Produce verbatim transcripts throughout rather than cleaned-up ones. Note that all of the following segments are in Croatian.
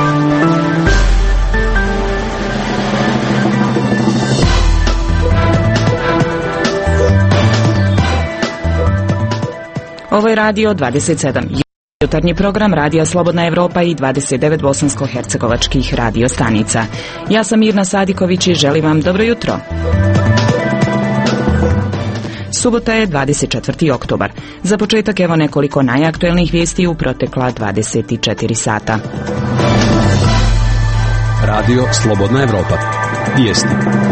Ovo je Radio dvadeset sedam. Jutarnji program Radija Slobodna Evropa i dvadeset devet bosansko-hercegovačkih radio stanica. Ja sam Mirna Sadiković i želim vam dobro jutro. Subota je dvadeset četvrti oktobar. Za početak evo nekoliko najaktuelnijih vijesti u protekla dvadeset četiri sata. Radio Slobodna Evropa. Vijesti.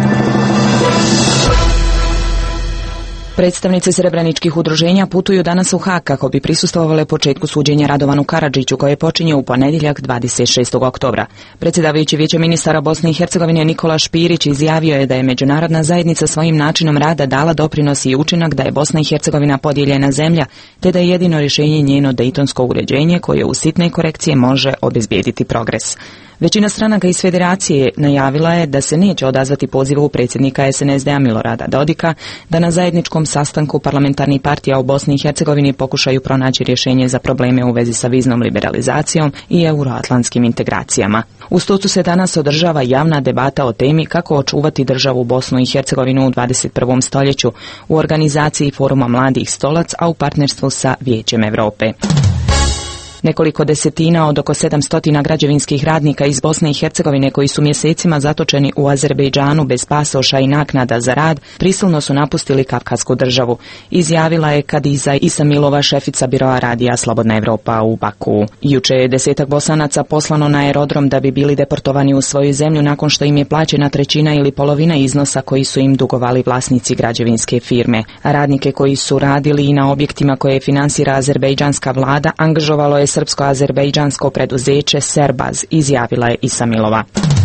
Predstavnice srebreničkih udruženja putuju danas u Haag kako bi prisustvovale početku suđenja Radovanu Karadžiću koje počinje u ponedjeljak dvadeset šestog oktobra. Predsjedavajući Vijeće ministara Bosne i Hercegovine Nikola Špirić izjavio je da je međunarodna zajednica svojim načinom rada dala doprinos i učinak da je Bosna i Hercegovina podijeljena zemlja, te da je jedino rješenje njeno dejtonsko uređenje koje u sitne korekcije može obezbijediti progres. Većina stranaka iz federacije najavila je da se neće odazvati pozivu predsjednika es en es de a Milorada Dodika da na zajedničkom sastanku parlamentarnih partija u Bosni i Hercegovini pokušaju pronaći rješenje za probleme u vezi sa viznom liberalizacijom i euroatlantskim integracijama. U Stocu se danas održava javna debata o temi kako očuvati državu Bosnu i Hercegovinu u dvadeset prvom stoljeću u organizaciji Foruma mladih Stolac, a u partnerstvu sa Vijećem Europe. Nekoliko desetina od oko sedamstotina građevinskih radnika iz Bosne i Hercegovine koji su mjesecima zatočeni u Azerbejdžanu bez pasoša i naknada za rad, prisilno su napustili Kavkazsku državu, izjavila je Kadiza Isamilova, šefica biroa Radija Slobodna Evropa u Baku. Juče je desetak Bosanaca poslano na aerodrom da bi bili deportovani u svoju zemlju nakon što im je plaćena trećina ili polovina iznosa koji su im dugovali vlasnici građevinske firme. Radnike koji su radili i na objektima koje finansira azerbejdžanska vlada angažovalo je srpsko-azerbejdžansko preduzeće Serbaz, izjavila je Isamilova.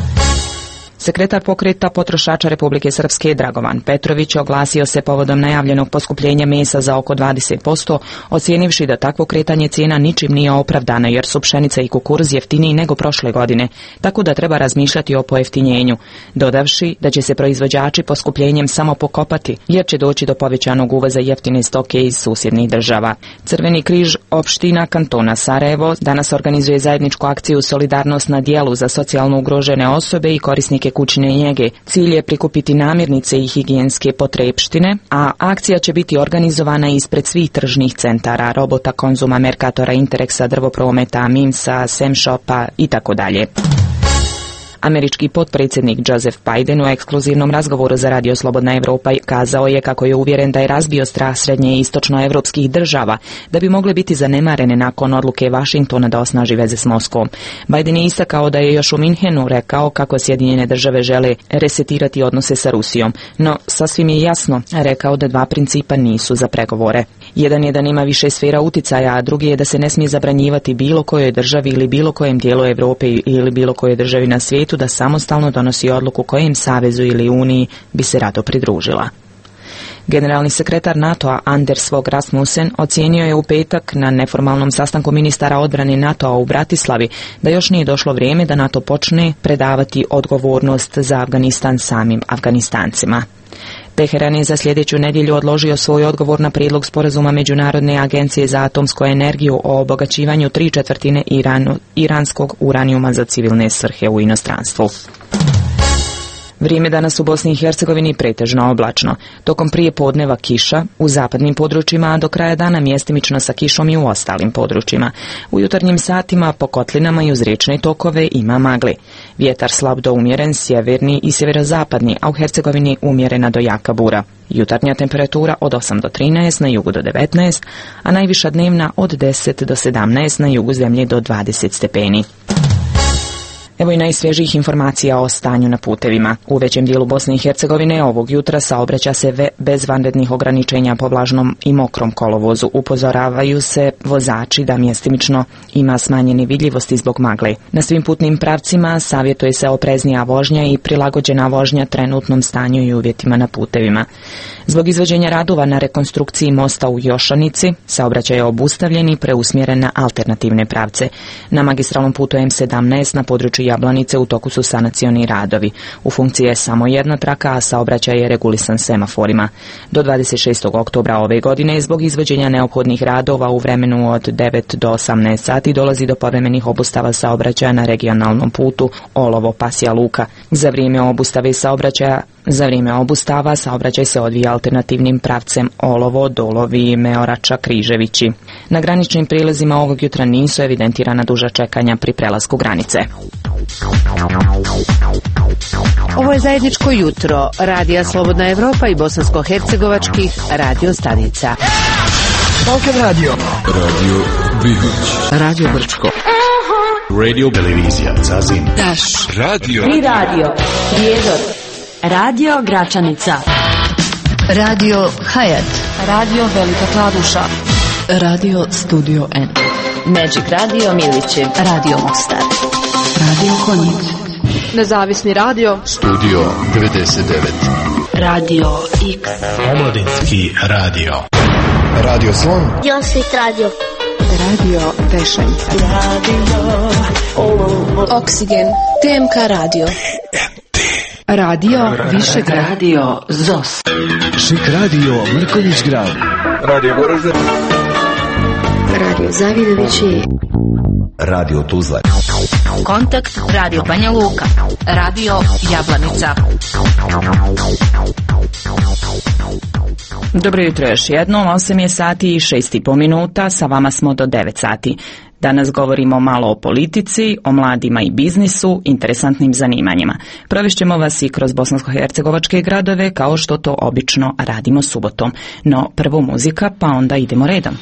Sekretar pokreta potrošača Republike Srpske Dragovan Petrović oglasio se povodom najavljenog poskupljenja mesa za oko dvadeset posto, ocijenivši da takvo kretanje cijena ničim nije opravdano jer su pšenica i kukuruz jeftiniji nego prošle godine, tako da treba razmišljati o pojeftinjenju, dodavši da će se proizvođači poskupljenjem samo pokopati jer će doći do povećanog uvoza jeftine stoke iz susjednih država. Crveni križ opština kantona Sarajevo danas organizuje zajedničku akciju Solidarnost na djelu za socijalno ugrožene osobe i korisnike kućne njege. Cilj je prikupiti namirnice i higijenske potrepštine, a akcija će biti organizovana ispred svih tržnih centara, Robota, Konzuma, Merkatora, Interexa, Drvoprometa, Mimsa, Semshopa i tako dalje. Američki potpredsjednik Joseph Biden u ekskluzivnom razgovoru za Radio Slobodna Evropa kazao je kako je uvjeren da je razbio strah srednje i istočnoevropskih država da bi mogle biti zanemarene nakon odluke Vašingtona da osnaži veze s Moskvom. Biden je istakao da je još u Minhenu rekao kako Sjedinjene države žele resetirati odnose sa Rusijom, no sasvim je jasno rekao da dva principa nisu za pregovore. Jedan je da nema više sfera uticaja, a drugi je da se ne smije zabranjivati bilo kojoj državi ili bilo kojem dijelu Europe ili bilo kojoj državi na svijetu da samostalno donosi odluku kojem savezu ili uniji bi se rado pridružila. Generalni sekretar NATO-a Anders Fogh Rasmussen ocijenio je u petak na neformalnom sastanku ministara odbrane NATO-a u Bratislavi da još nije došlo vrijeme da NATO počne predavati odgovornost za Afganistan samim Afganistancima. Teheran je za sljedeću nedjelju odložio svoj odgovor na prijedlog sporazuma Međunarodne agencije za atomsku energiju o obogaćivanju tri četvrtine Iranu, iranskog uranijuma za civilne svrhe u inostranstvu. Vrijeme danas u Bosni i Hercegovini pretežno oblačno. Tokom prije podneva kiša u zapadnim područjima, a do kraja dana mjestimično sa kišom i u ostalim područjima. U jutarnjim satima po kotlinama i uz riječne tokove ima magli. Vjetar slab do umjeren, sjeverni i sjeverozapadni, a u Hercegovini umjerena do jaka bura. Jutarnja temperatura od osam do trinaest, na jugu do devetnaest, a najviša dnevna od deset do sedamnaest, na jugu zemlje do dvadeset stepeni. Evo i najsvježijih informacija o stanju na putevima. U većem dijelu Bosne i Hercegovine ovog jutra saobraća se ve bez vanrednih ograničenja po vlažnom i mokrom kolovozu. Upozoravaju se vozači da mjestimično ima smanjene vidljivosti zbog magle. Na svim putnim pravcima savjetuje se opreznija vožnja i prilagođena vožnja trenutnom stanju i uvjetima na putevima. Zbog izvođenja radova na rekonstrukciji mosta u Jošanici, saobraćaj je obustavljen i preusmjeren na alternativne pravce. Na magistralnom putu em sedamnaest na području Jablanice u toku su sanacioni radovi. U funkciji je samo jedna traka, a saobraćaj je regulisan semaforima. Do dvadeset šestog oktobra ove godine zbog izvođenja neophodnih radova u vremenu od devet do osamnaest sati dolazi do povremenih obustava saobraćaja na regionalnom putu Olovo-Pasja Luka. Za vrijeme obustave saobraćaja Za vrijeme obustava saobraćaj se odvija alternativnim pravcem Olovo, Dolovi, Meorača, Križevići. Na graničnim prilazima ovog jutra nisu evidentirana duža čekanja pri prelasku granice. Ovo je zajedničko jutro Radija Slobodna Evropa i bosansko-hercegovačkih radio stanica. Balkan Radio, Radio Bihoć, Radio Brčko, Radio Televizija Zazin, Daš, Radio, Tri Radio, Prijedor, Radio Gračanica, Radio Hayat, Radio Velika Kladuša, Radio Studio N, Magic Radio Milićev, Radio Mostar, Radio Konjic, Nezavisni radio, Studio devedeset devet, Radio X, Omladinski radio, Radio Slon, Josvit radio, Radio Vešanja, Radio Oksigen, T M K radio, Radio Višegrad, Radio Zos, Šik radio Mrkonjić Grad, Radio Goražde, Radio Zavidovići, Radio Tuzla, Kontakt Radio Banja Luka, Radio Jablanica. Dobro jutro još jednom, osam je sati i šest i po minuta, sa vama smo do devet sati. Danas govorimo malo o politici, o mladima i biznisu, interesantnim zanimanjima. Provešćemo vas i kroz bosansko-hercegovačke gradove, kao što to obično radimo subotom. No, prvo muzika, pa onda idemo redom.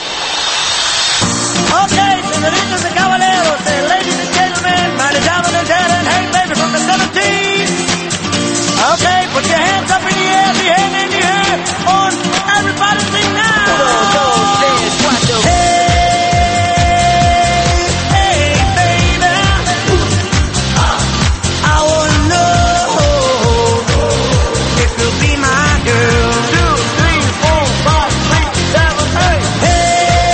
Okay, senoritas and caballeros, ladies and gentlemen, mighty diamond and talent, hey baby from the seventies. Okay, put your hands up in the air, the hand in the air, on, everybody sing now. Go, go, dance, watch your hey, hey, baby. I wanna know if you'll be my girl. Two, three, four, five, six, seven, eight. Hey.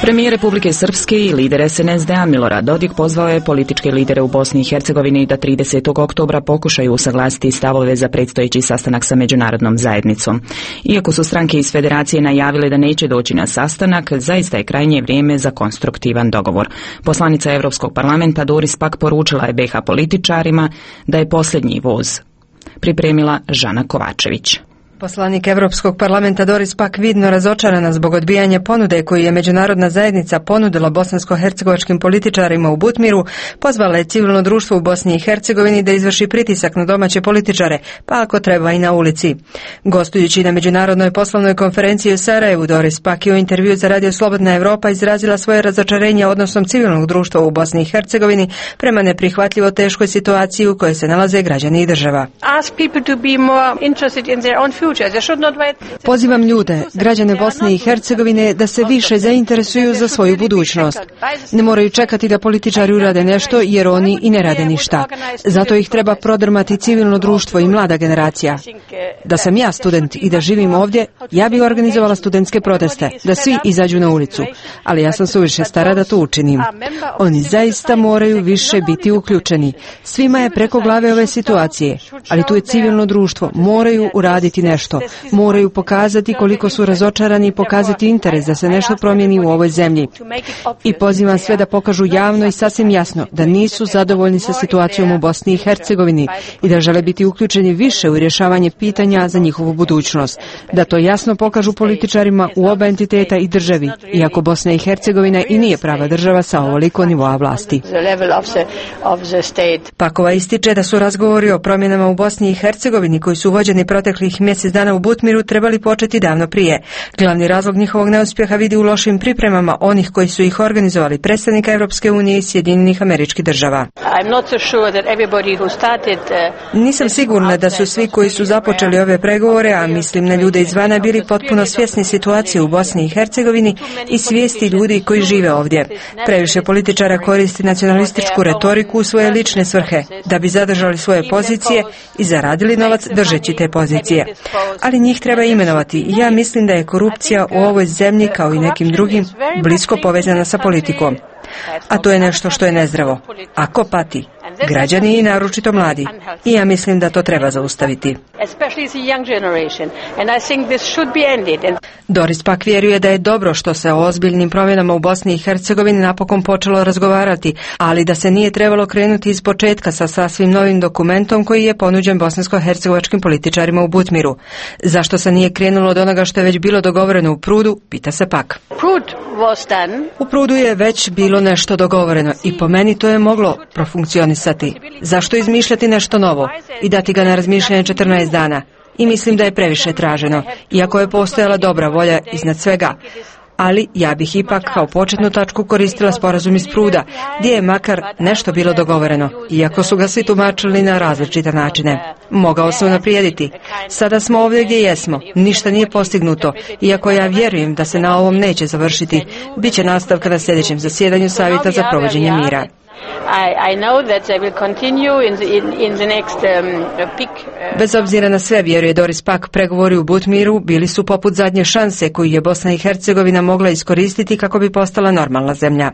Premijer Republike Srpske i lider es en es de a Milorad Dodik pozvao je političke lidere u Bosni i Hercegovini da tridesetog oktobra pokušaju usaglasiti stavove za predstojeći sastanak sa međunarodnom zajednicom. Iako su stranke iz federacije najavile da neće doći na sastanak, zaista je krajnje vrijeme za konstruktivan dogovor. Poslanica Europskog parlamenta Doris Pack poručila je be ha političarima da je posljednji voz. Pripremila Žana Kovačević. Poslanik Europskog parlamenta Doris Pack, vidno razočarana zbog odbijanja ponude koju je međunarodna zajednica ponudila bosansko-hercegovačkim političarima u Butmiru, pozvala je civilno društvo u Bosni i Hercegovini da izvrši pritisak na domaće političare, pa ako treba i na ulici. Gostujući na međunarodnoj poslovnoj konferenciji u Sarajevu, Doris Pack je u intervju za Radio Slobodna Evropa izrazila svoje razočarenje odnosom civilnog društva u Bosni i Hercegovini prema neprihvatljivo teškoj situaciji u kojoj se nalaze građani i država. Pozivam ljude, građane Bosne i Hercegovine, da se više zainteresuju za svoju budućnost. Ne moraju čekati da političari urade nešto, jer oni i ne rade ništa. Zato ih treba prodrmati civilno društvo i mlada generacija. Da sam ja student i da živim ovdje, ja bih organizovala studentske proteste, da svi izađu na ulicu. Ali ja sam suviše stara da to učinim. Oni zaista moraju više biti uključeni. Svima je preko glave ove situacije, ali tu je civilno društvo, moraju uraditi nešto. Moraju pokazati koliko su razočarani i pokazati interes da se nešto promijeni u ovoj zemlji. I pozivam sve da pokažu javno i sasvim jasno da nisu zadovoljni sa situacijom u Bosni i Hercegovini i da žele biti uključeni više u rješavanje pitanja za njihovu budućnost. Da to jasno pokažu političarima u oba entiteta i državi, iako Bosna i Hercegovina i nije prava država sa ovoliko nivoa vlasti. Pakova ističe da su razgovori o promjenama u Bosni i Hercegovini koji su vođeni proteklih mjesec dana u Butmiru trebali početi davno prije. Glavni razlog njihovog neuspjeha vidi u lošim pripremama onih koji su ih organizovali, predstavnika Europske unije i Sjedinjenih Američkih Država. Nisam sigurna da su svi koji su započeli ove pregovore, a mislim na ljude izvana, bili potpuno svjesni situacije u Bosni i Hercegovini i svijesti ljudi koji žive ovdje. Previše političara koristi nacionalističku retoriku u svoje lične svrhe, da bi zadržali svoje pozicije i zaradili novac držeći te pozicije. Ali njih treba imenovati. Ja mislim da je korupcija u ovoj zemlji, kao i nekim drugim, blisko povezana sa politikom. A to je nešto što je nezdravo. A ko pati? Građani i naročito mladi. I ja mislim da to treba zaustaviti. Doris Pack vjeruje da je dobro što se o ozbiljnim promjenama u Bosni i Hercegovini napokon počelo razgovarati, ali da se nije trebalo krenuti iz početka sa sasvim novim dokumentom koji je ponuđen bosansko-hercegovačkim političarima u Butmiru. Zašto se nije krenulo od onoga što je već bilo dogovoreno u Prudu, pita se Pack. U Prudu je već bilo nešto dogovoreno i po meni to je moglo profunkcionisati. Zašto izmišljati nešto novo i dati ga na razmišljanje četrnaest dana? I mislim da je previše traženo, iako je postojala dobra volja iznad svega. Ali ja bih ipak kao početnu tačku koristila sporazum iz Pruda, gdje je makar nešto bilo dogovoreno, iako su ga svi tumačili na različite načine. Mogao se unaprijediti. Sada smo ovdje gdje jesmo, ništa nije postignuto, iako ja vjerujem da se na ovom neće završiti. Biće nastavka na sljedećem zasjedanju Savjeta za provođenje mira. Bez obzira na sve, vjeruje Doris Pack, pregovori u Butmiru bili su poput zadnje šanse koju je Bosna i Hercegovina mogla iskoristiti kako bi postala normalna zemlja.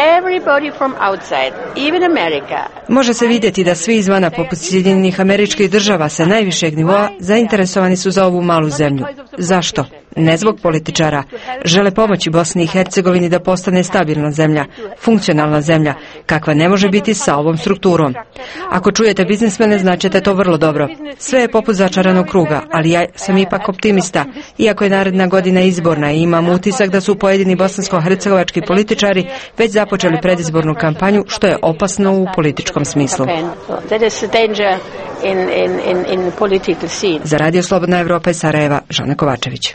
Može se vidjeti da svi izvana, poput Sjedinjenih Američkih Država sa najvišeg nivoa, zainteresovani su za ovu malu zemlju. Zašto? Ne zbog političara. Žele pomoći Bosni i Hercegovini da postane stabilna zemlja, funkcionalna zemlja, kakva ne može biti sa ovom strukturom. Ako čujete biznismene, značite to vrlo dobro. Sve je poput začaranog kruga, ali ja sam ipak optimista. Iako je naredna godina izborna i imam utisak da su pojedini bosansko-hercegovački političari već započeli predizbornu kampanju, što je opasno u političkom smislu. Za Radio Slobodna Evropa iz Sarajeva, Žana Kovačević.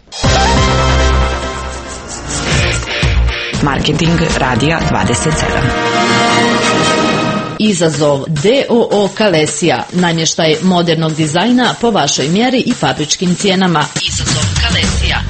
Marketing Radija dvadeset sedam. Izazov D O O Kalesija, namještaj modernog dizajna po vašoj mjeri i fabričkim cijenama. Izazov Kalesija.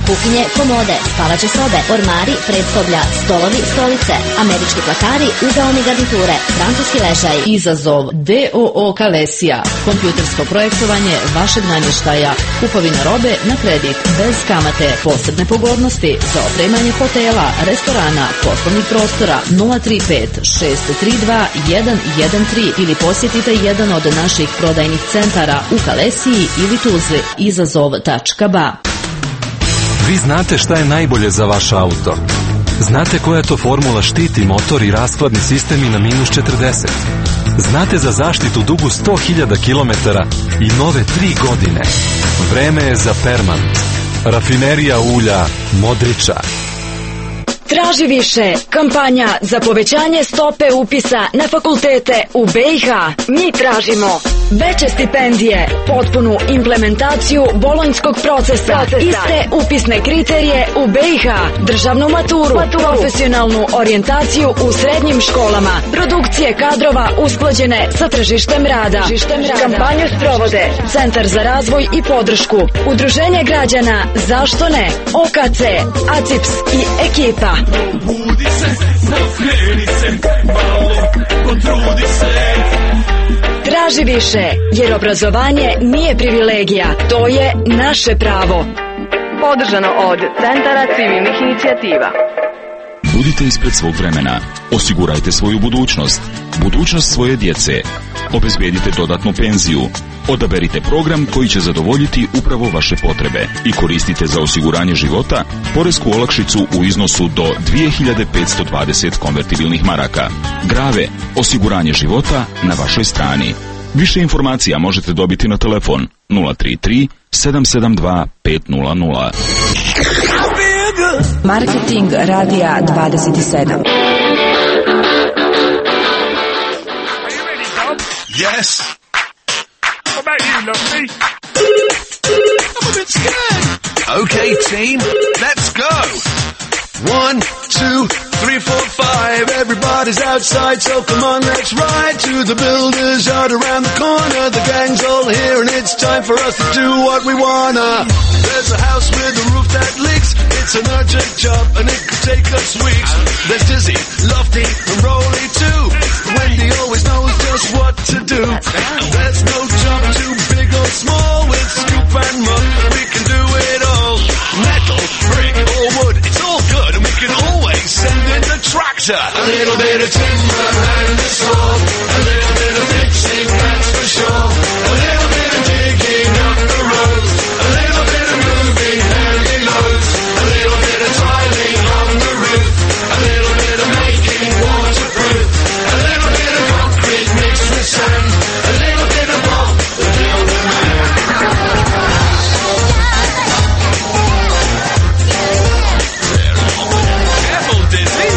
kuhinje, komode, spavaće sobe, ormari, predsoblja, stolovi, stolice, američki plakari, ugaoni garniture, francuski ležaj. Izazov D O O Kalesija. Kompjutersko projektovanje vašeg namještaja. Kupovina robe na kredit, bez kamate. Posebne pogodnosti za opremanje hotela, restorana, poslovnih prostora. Nula tri pet šest tri dva jedan jedan tri ili posjetite jedan od naših prodajnih centara u Kalesiji ili Tuzli. Izazov tačka ba. Vi znate šta je najbolje za vaš auto. Znate koja to formula štiti motor i rashladni sistemi na minus četrdeset. Znate za zaštitu dugu sto hiljada kilometara i nove tri godine. Vreme je za Permant. Rafinerija ulja Modriča. Traži više. Kampanja za povećanje stope upisa na fakultete u B i H. Mi tražimo veće stipendije, potpunu implementaciju bolonjskog procesa, iste upisne kriterije u B i H, državnu maturu, profesionalnu orijentaciju u srednjim školama, produkcije kadrova usklađene sa tržištem rada. Kampanju sprovode Centar za razvoj i podršku, Udruženje građana Zašto ne, O K C, A C I P S i ekipa. Budi se, pokreni se, malo potrudi se. Traži više, jer obrazovanje nije privilegija, to je naše pravo. Podržano od Centara civilnih inicijativa. Budite ispred svog vremena. Osigurajte svoju budućnost. Budućnost svoje djece. Obezbedite dodatnu penziju. Odaberite program koji će zadovoljiti upravo vaše potrebe i koristite za osiguranje života poresku olakšicu u iznosu do dvije hiljade petsto dvadeset konvertibilnih maraka. Grave, osiguranje života na vašoj strani. Više informacija možete dobiti na telefon nula tri tri sedam sedam dva pet nula nula. Marketing radija dvadeset sedam. Yes. What about you, lovely? I'm a bit scared. Okay, team, let's go. One, two, three, four, five. Everybody's outside, so come on, let's ride to the builder's yard around the corner. The gang's all here, and it's time for us to do what we wanna. There's a house with a roof that leaks. It's an urgent job, and it could take us weeks. There's Dizzy, Lofty, and Rolly too. Wendy always knows just what to do. There's no job too big or small. With scoop and mug, we can do it all. Metal, brick, or wood, it's all good, and we can always send in the tractor. A little bit of timber and a saw. A little bit of fixing, that's for sure. A little bit of digging up the road. A little bit of moving heavy loads. A little bit of tiling on the roof. A little bit of making waterproof. A little bit of concrete mixed with sand. A little bit of Bob, the builder man. Careful, Dizzy.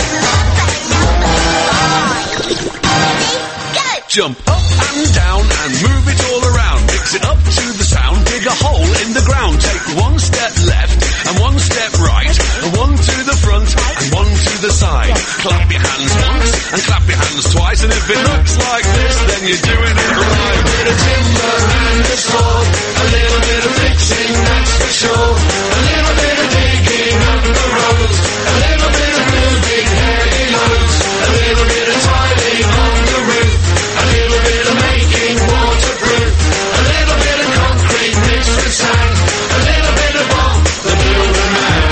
Jump up and down and move it all around. Mix it up to the sound. Dig a hole in the ground. Take one step left and one step right. And one to the front and one to the side. Clap your hands once and clap your hands twice. And if it looks like this, then you're doing it right. A bit of timber and a saw. A little bit of fixing, that's for sure. A little bit of digging up the roads. A little bit of moving heavy loads. A little bit of tiling on the roof. A little bit of making waterproof. A little bit of concrete mixed with sand. A little bit of Bob, the builder man.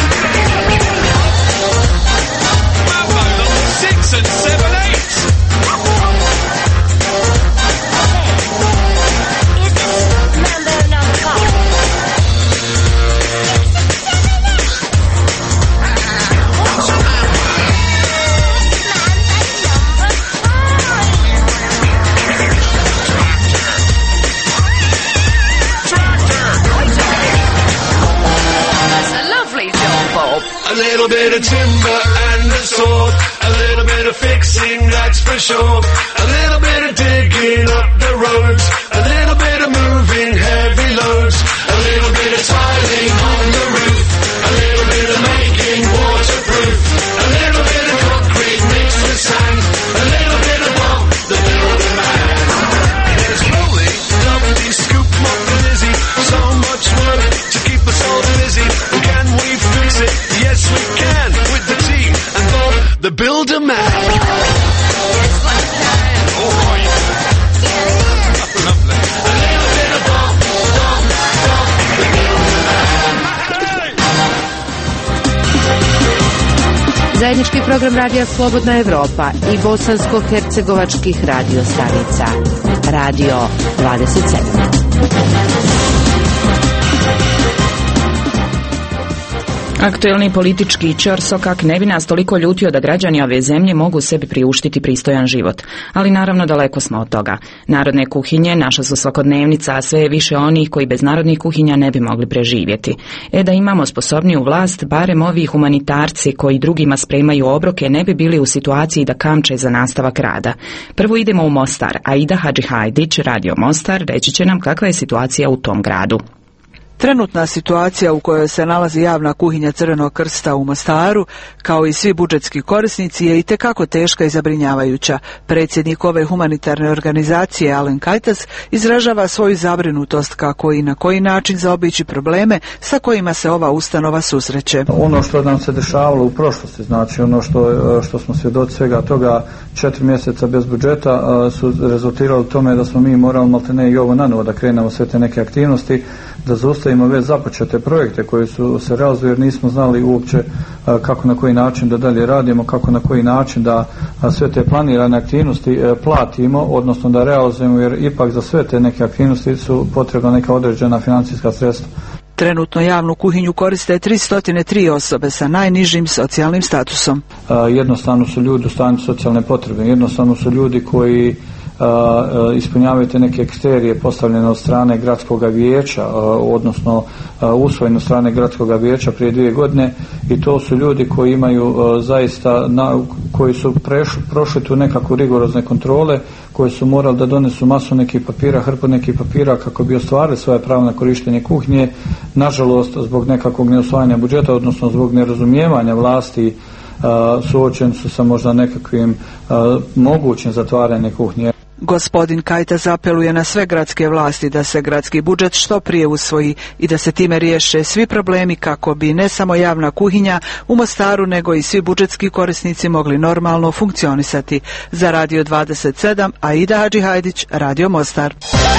Six and seven, eight. A little bit of timber and a sword. A little bit of fixing, that's for sure. A little bit of digging up the roads. A little bit of moving heavy loads. A little bit of tiling on the roof. A little bit of making waterproof. A little bit of concrete mixed with sand. A little bit of Bob, the builder man. There's Rolly, Lovely, Scoop, Mop, and Lizzy. So much work to keep us all busy. We can zajednički program Radija Slobodna Evropa i bosansko-hercegovačkih radio stanica. Radio dvadeset sedam. Aktuelni politički ćorsokak ne bi nas toliko ljutio da građani ove zemlje mogu sebi priuštiti pristojan život. Ali naravno daleko smo od toga. Narodne kuhinje naša su svakodnevnica, a sve je više onih koji bez narodnih kuhinja ne bi mogli preživjeti. E da imamo sposobniju vlast, barem ovi humanitarci koji drugima spremaju obroke ne bi bili u situaciji da kamče za nastavak rada. Prvo idemo u Mostar, a Aida Hadžihajdić, Radio Mostar, reći će nam kakva je situacija u tom gradu. Trenutna situacija u kojoj se nalazi javna kuhinja Crvenog krsta u Mostaru, kao i svi budžetski korisnici, je itekako teška i zabrinjavajuća. Predsjednik ove humanitarne organizacije, Alen Kajtas, izražava svoju zabrinutost kako i na koji način zaobići probleme sa kojima se ova ustanova susreće. Ono što nam se dešavalo u prošlosti, znači ono što, što smo svjedoci svega toga, četiri mjeseca bez budžeta su rezultirali tome da smo mi morali maltene i ovo nanovo da krenemo sve te neke aktivnosti, da zaustavimo već započete projekte koji su se realizovali jer nismo znali uopće kako na koji način da dalje radimo, kako na koji način da sve te planirane aktivnosti platimo, odnosno da realizujemo, jer ipak za sve te neke aktivnosti su potrebna neka određena financijska sredstva. Trenutno javnu kuhinju koriste tristo tri osobe sa najnižim socijalnim statusom. Jednostavno su ljudi u stanju socijalne potrebe, jednostavno su ljudi koji Uh, uh, ispunjavaju te neke kriterije postavljene od strane gradskog vijeća, uh, odnosno uh, usvojene od strane gradskog vijeća prije dvije godine, i to su ljudi koji imaju uh, zaista, na, koji su preš, prošli tu nekako rigorozne kontrole, koji su morali da donesu masu nekih papira, hrpu nekih papira kako bi ostvarili svoje pravo na korištenje kuhinje. Nažalost, zbog nekakvog neusvajanja budžeta, odnosno zbog nerazumijevanja vlasti, uh, suočeni su sa možda nekakvim uh, mogućim zatvaranjem kuhnje. Gospodin Kajtas apeluje na sve gradske vlasti da se gradski budžet što prije usvoji i da se time riješe svi problemi kako bi ne samo javna kuhinja u Mostaru nego i svi budžetski korisnici mogli normalno funkcionisati. Za Radio dvadeset sedam, Aida Hadžihajdić, Radio Mostar.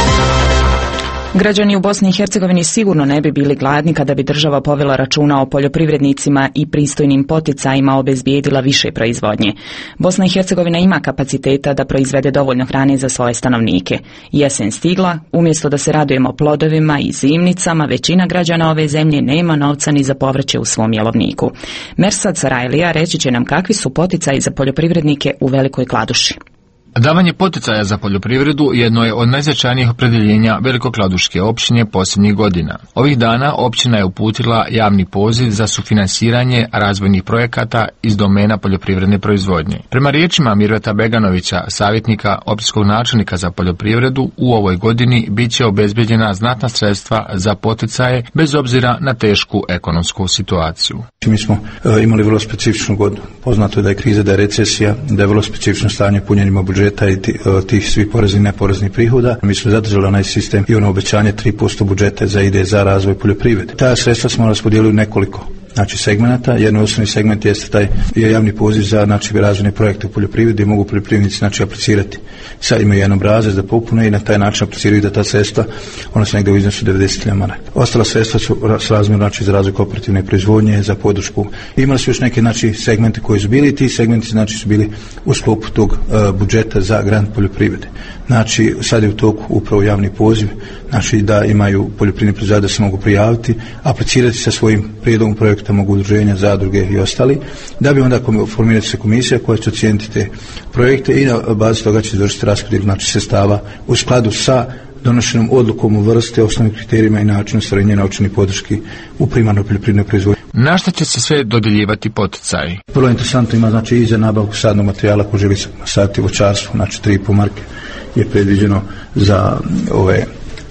Građani u Bosni i Hercegovini sigurno ne bi bili gladni kada bi država povela računa o poljoprivrednicima i pristojnim poticajima obezbijedila više proizvodnje. Bosna i Hercegovina ima kapaciteta da proizvede dovoljno hrane za svoje stanovnike. Jesen stigla, umjesto da se radujemo plodovima i zimnicama, većina građana ove zemlje nema novca ni za povrće u svom jelovniku. Mersad Sarajlija reći će nam kakvi su poticaji za poljoprivrednike u Velikoj Kladuši. Davanje poticaja za poljoprivredu jedno je od najznačajnijih opredjeljenja Velikokladuške općine posljednjih godina. Ovih dana općina je uputila javni poziv za sufinansiranje razvojnih projekata iz domena poljoprivredne proizvodnje. Prema riječima Mirveta Beganovića, savjetnika općinskog načelnika za poljoprivredu, u ovoj godini bit će obezbeđena znatna sredstva za poticaje bez obzira na tešku ekonomsku situaciju. Mi smo uh, imali vrlo specifičnu godinu. Poznato je da je kriza, da je recesija, da je vrlo specifično stanje punjenjima budžeta i tih svih poreznih i neporeznih prihoda. Mi smo zadržali onaj sistem i ono obećanje tri posto budžeta za ide za razvoj poljoprivrede. Ta sredstva smo raspodijelili nekoliko znači segmenata. Jedan osnovni segment jeste taj je javni poziv za znači razvojne projekte u poljoprivredi, mogu poljoprivrednici znači aplicirati. Sad imaju jedan obrazac da popune i na taj način apliciraju da ta sredstva ona se negdje u iznosu devedeset hiljada maraka. Ostala sredstva su razmjerno znači za razvoj kooperativne proizvodnje, za podršku. Imali su još neke znači segmente koji su bili, ti segmenti znači su bili u sklopu tog uh, budžeta za grant poljoprivrede. Znači sad je u toku upravo javni poziv, znači da imaju poljoprivredni proizvođači da se mogu prijaviti, aplicirati sa svojim prijedlogom projekta, mogu udruženja, zadruge i ostali, da bi onda formirati se komisija koja će ocijeniti te projekte i na bazi toga će izvršiti raspodjelu znači sredstava u skladu sa donošenom odlukom u vrste, osnovnim kriterijima i načinu ostvarenja novčanih podrški u primarnoj poljoprivrednoj proizvodnji. Na šta će se sve dodjeljivati poticaji? Vrlo interesantno ima znači i za nabavku sadnog materijala ko želi saditi voćarstvo, znači tri i pol marke je predviđeno za ove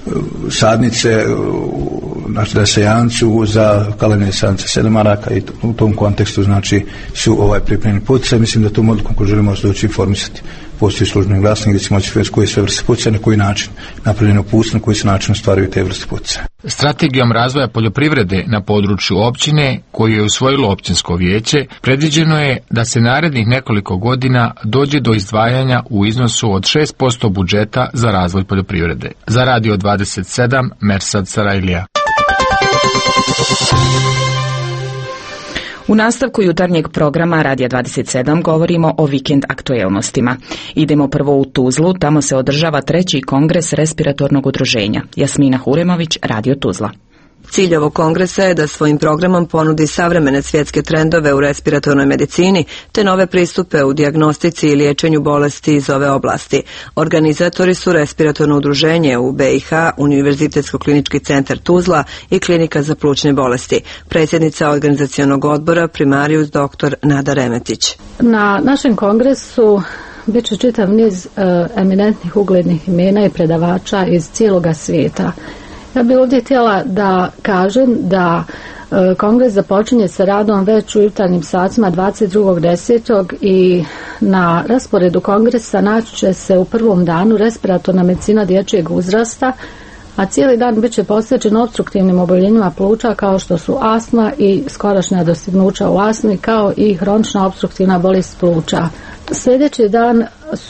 sadnice, znači da se jancu za kalene sadnice sedam maraka i u tom kontekstu znači su ovaj pripremljeni poticaj. Mislim da tom odlukom ko želimo doći informisati. Postoji službeni glasnik gdje će moći vidjeti koje sve vrste poticaja, na koji način napravljeno uputstvo, na koji se način ostvaruju te vrste poticaja. Strategijom razvoja poljoprivrede na području općine, koju je usvojilo općinsko vijeće, predviđeno je da se narednih nekoliko godina dođe do izdvajanja u iznosu od šest posto budžeta za razvoj poljoprivrede. Za Radio dvadeset sedam, Mersad Sarajlija. U nastavku jutarnjeg programa Radija dvadeset sedam govorimo o vikend aktuelnostima. Idemo prvo u Tuzlu, tamo se održava treći kongres respiratornog udruženja. Jasmina Huremović, Radio Tuzla. Cilj ovog kongresa je da svojim programom ponudi savremene svjetske trendove u respiratornoj medicini te nove pristupe u dijagnostici i liječenju bolesti iz ove oblasti. Organizatori su Respiratorno udruženje u B i H, Univerzitetsko-klinički centar Tuzla i Klinika za plućne bolesti. Predsjednica organizacionog odbora primarijus doktor Nada Remetić. Na našem kongresu bit će čitav niz e, eminentnih uglednih imena i predavača iz cijeloga svijeta. Ja bih ovdje htjela da kažem da e, kongres započinje sa radom već u jutarnjim satima dvadeset drugog desetog i na rasporedu kongresa naći će se u prvom danu respiratorna medicina dječjeg uzrasta, a cijeli dan bit će posvećen opstruktivnim oboljenjima pluća kao što su astma i skorašnja dostignuća u astmi, kao i hronična opstruktivna bolest pluća. Sljedeći dan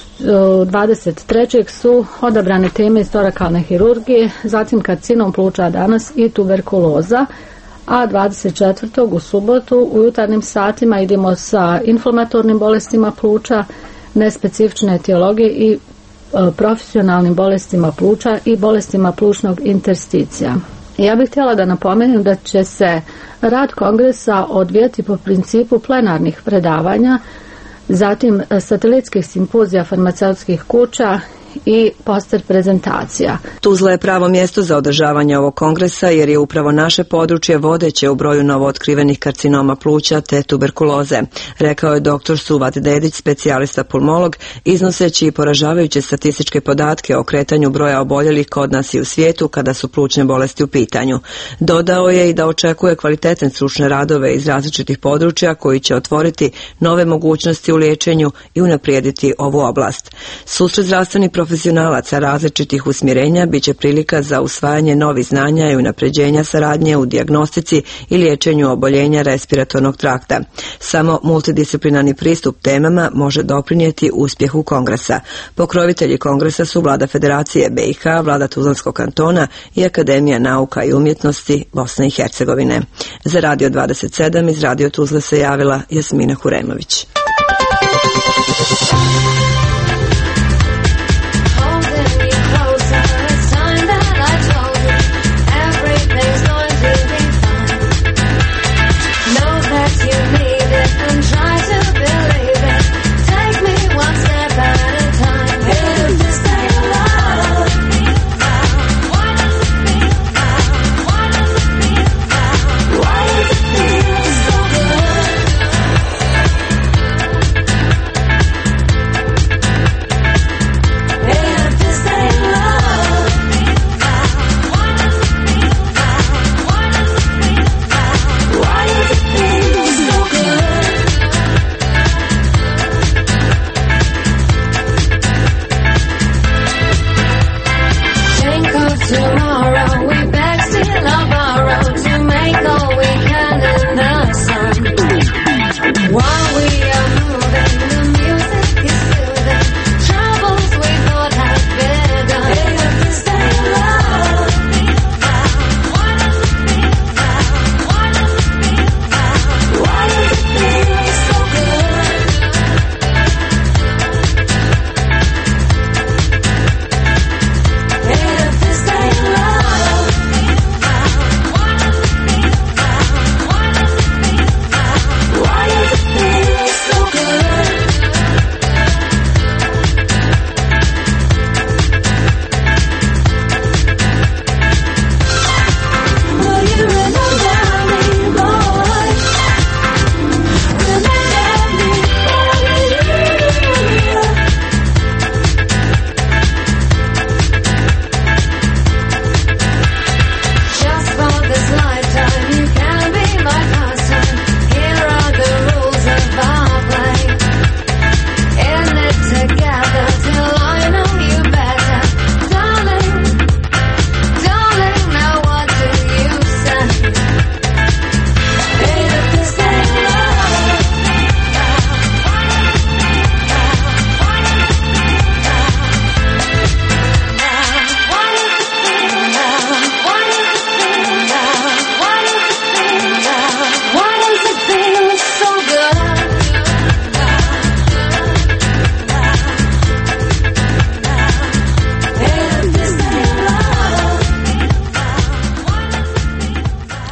dvadeset trećeg su odabrane teme iz torakalne hirurgije, zatim karcinom pluća danas i tuberkuloza, a dvadeset četvrtog u subotu u jutarnjim satima idemo sa inflamatornim bolestima pluća, nespecifične etiologije i profesionalnim bolestima pluća i bolestima plućnog intersticija. Ja bih htjela da napomenem da će se rad kongresa odvijati po principu plenarnih predavanja, zatim satelitskih simpozija farmaceutskih kuća i poster prezentacija. Tuzla je pravo mjesto za održavanje ovog kongresa jer je upravo naše područje vodeće u broju novootkrivenih karcinoma pluća te tuberkuloze, rekao je doktor Suvat Dedić, specijalista pulmolog, iznoseći poražavajuće statističke podatke o kretanju broja oboljelih kod nas i u svijetu kada su plućne bolesti u pitanju. Dodao je i da očekuje kvalitetne stručne radove iz različitih područja koji će otvoriti nove mogućnosti u liječenju i unaprijediti ovu oblast. Susret zdravstvenih profesionalaca različitih usmjerenja bit će prilika za usvajanje novih znanja i unapređenja saradnje u dijagnostici i liječenju oboljenja respiratornog trakta. Samo multidisciplinarni pristup temama može doprinijeti uspjehu kongresa. Pokrovitelji kongresa su Vlada Federacije B i H, Vlada Tuzlanskog kantona i Akademija nauka i umjetnosti Bosne i Hercegovine. Za Radio dvadeset sedam iz Radio Tuzle se javila Jasmina Huremović.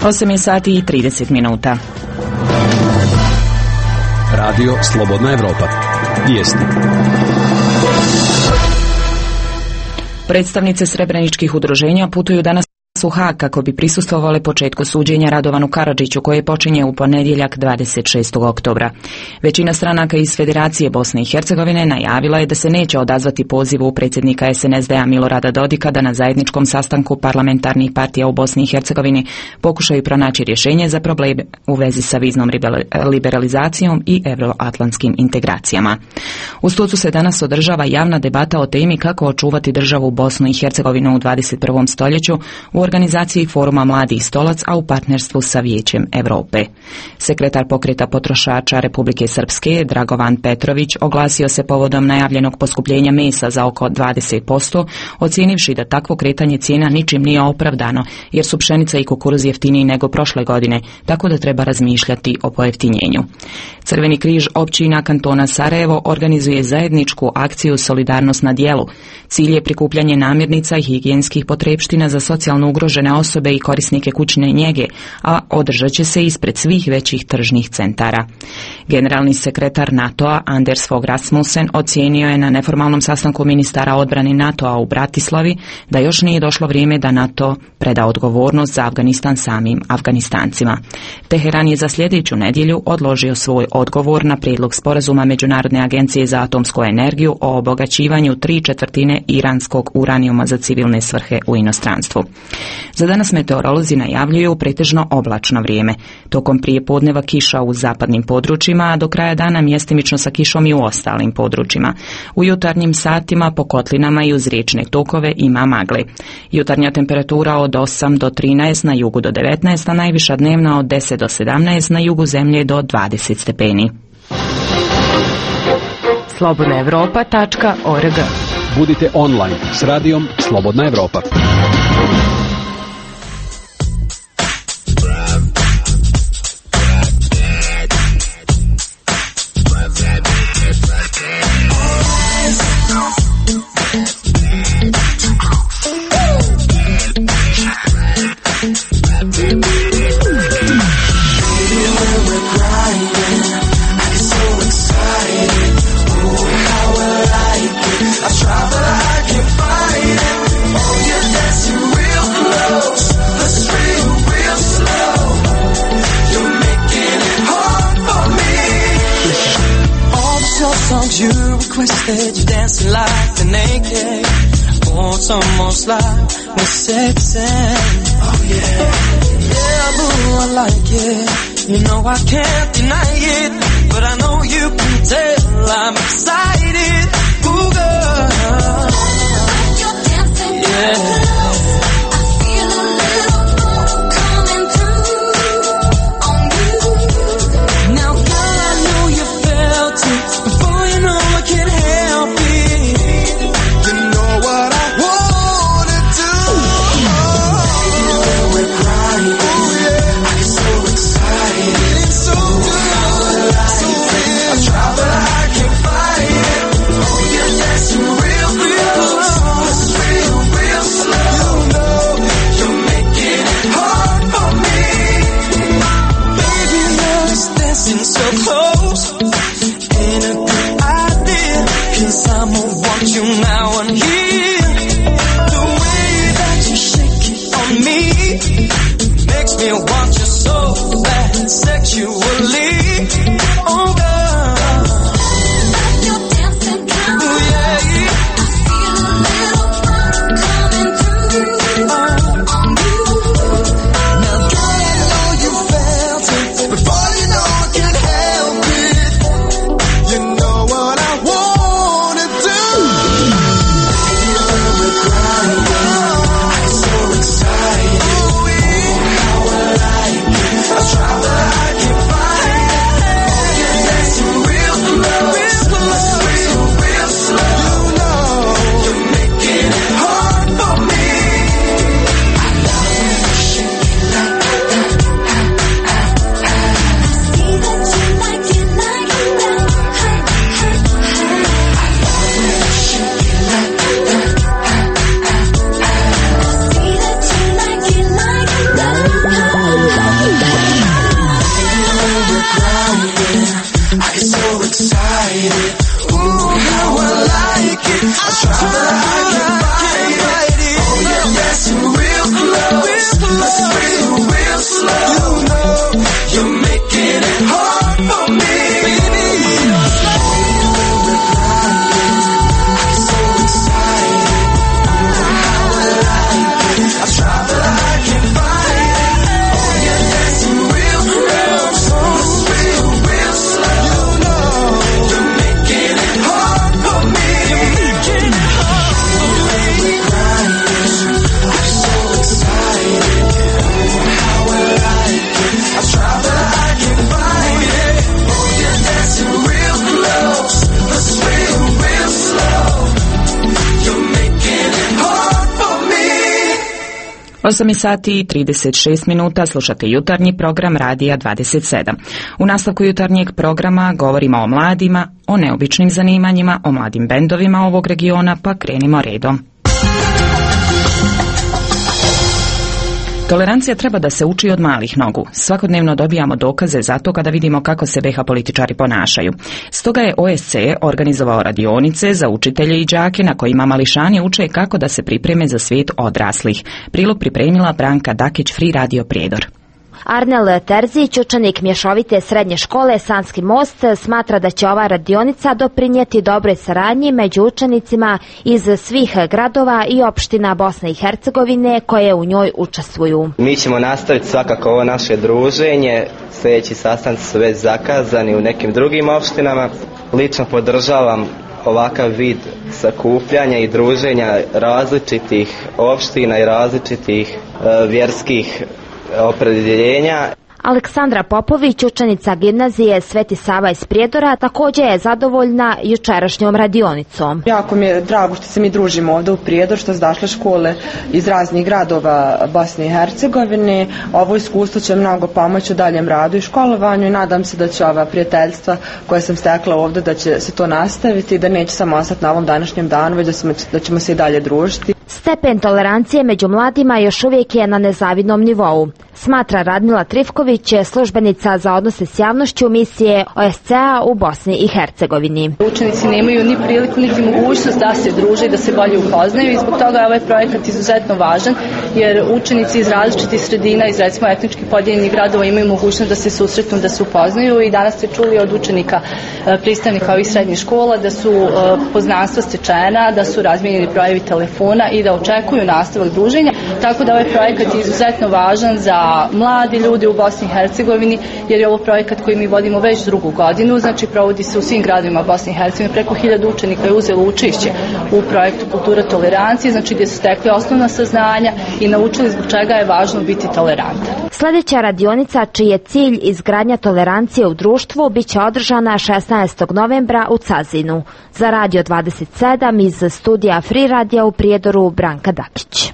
osam je sati i trideset minuta. Radio Slobodna Evropa. Vijesti. Predstavnice srebreničkih udruženja putuju danas u Haag kako bi prisustvovale početku suđenja Radovanu Karadžiću koje počinje u ponedjeljak dvadeset šestog oktobra. Većina stranaka iz Federacije Bosne i Hercegovine najavila je da se neće odazvati pozivu predsjednika S N S D-a Milorada Dodika da na zajedničkom sastanku parlamentarnih partija u Bosni i Hercegovini pokušaju pronaći rješenje za probleme u vezi sa viznom liberalizacijom i euroatlantskim integracijama. U Stocu se danas održava javna debata o temi kako očuvati državu Bosnu i Hercegovinu u dvadeset prvom stoljeću u organizaciji Foruma Mladih Stolac, a u partnerstvu sa Vijećem Europe. Sekretar pokreta potrošača Republike Srpske, Dragovan Petrović, oglasio se povodom najavljenog poskupljenja mesa za oko dvadeset posto, ocijenivši da takvo kretanje cijena ničim nije opravdano, jer su pšenica i kukuruz jeftiniji nego prošle godine, tako da treba razmišljati o pojeftinjenju. Crveni križ općina kantona Sarajevo organizuje zajedničku akciju Solidarnost na djelu. Cilj je prikupljanje namirnica i higijenskih potrepština za socijalno ugrožene osobe i korisnike kućne njege, a održat će se ispred svih većih tržnih centara. Generalni sekretar NATO-a Anders Fogh Rasmussen ocijenio je na neformalnom sastanku ministara odbrane NATO-a u Bratislavi da još nije došlo vrijeme da NATO preda odgovornost za Afganistan samim Afganistancima. Teheran je za sljedeću nedjelju odložio svoj odgovor na prijedlog sporazuma Međunarodne agencije za atomsku energiju o obogaćivanju tri četvrtine iranskog uranijuma za civilne svrhe u inostranstvu. Za danas meteorolozi najavljuju pretežno oblačno vrijeme. Tokom prijepodneva kiša u zapadnim područjima, a do kraja dana mjestimično sa kišom i u ostalim područjima. U jutarnjim satima po kotlinama i uz riječne tokove ima magle. Jutarnja temperatura od osam do trinaest, na jugu do devetnaest, a najviša dnevna od deset do sedamnaest, na jugu zemlje do dvadeset stepeni. slobodna evropa tačka org. Budite online s radijom Slobodna Evropa. You requested you dancing like the naked. What's almost like we're sexing. Oh yeah, yeah, boo, I like it. You know I can't deny it, but I know you can tell I'm excited. Ooh, girl, yeah. Try, but I can't find osam sati i trideset šest minuta, slušate jutarnji program Radija dvadeset sedam. U nastavku jutarnjeg programa govorimo o mladima, o neobičnim zanimanjima, o mladim bendovima ovog regiona, pa krenimo redom. Tolerancija treba da se uči od malih nogu. Svakodnevno dobijamo dokaze za to kada vidimo kako se B iH političari ponašaju. Stoga je O S C organizovao radionice za učitelje i đake na kojima mališani uče kako da se pripreme za svijet odraslih. Prilog pripremila Branka Dakić, Free Radio Prijedor. Arnel Terzić, učenik mješovite srednje škole Sanski most, smatra da će ova radionica doprinijeti dobroj saradnji među učenicima iz svih gradova i opština Bosne i Hercegovine koje u njoj učestvuju. Mi ćemo nastaviti svakako ovo naše druženje, sljedeći sastanci su već zakazani u nekim drugim opštinama. Lično podržavam ovakav vid sakupljanja i druženja različitih opština i različitih e, vjerskih opredjeljenja. Aleksandra Popović, učenica gimnazije Sveti Sava iz Prijedora, također je zadovoljna jučerašnjom radionicom. Jako mi je drago što se mi družimo ovdje u Prijedor, što su došle škole iz raznih gradova Bosne i Hercegovine. Ovo iskustvo će mnogo pomoći u daljem radu i školovanju i nadam se da će ova prijateljstva koje sam stekla ovdje, da će se to nastaviti i da neće samo ostati na ovom današnjem danu, već da, smo, da ćemo se i dalje družiti. Stepen tolerancije među mladima još uvijek je na nezavidnom nivou, smatra Radmila Trifković, službenica za odnose s javnošću misije O S C-a u Bosni i Hercegovini. Učenici nemaju ni priliku niti mogućnost da se druže i da se bolje upoznaju i zbog toga je ovaj projekat izuzetno važan, jer učenici iz različitih sredina, iz recimo etnički podijeljenih gradova imaju mogućnost da se susretnu, da se upoznaju i danas ste čuli od učenika pristavnika ovih srednjih škola da su poznanstva stečena, da su razmijenjeni brojevi telefona i da očekuju nastavak druženja, tako da ovaj projekat je izuzetno važan za mladi ljudi u Bosni i Hercegovini, jer je ovo projekat koji mi vodimo već drugu godinu, znači provodi se u svim gradovima Bosne i Hercegovine, preko hiljadu učenika je uzelo učešće u projektu Kultura tolerancije, znači gdje su stekli osnovna saznanja i naučili zbog čega je važno biti tolerantan. Sljedeća radionica, čiji je cilj izgradnja tolerancije u društvu, bit će održana šesnaestog novembra u Cazinu. Za Radio dvadeset sedam iz studija Free Radija u Prijedoru, Branka Dakić.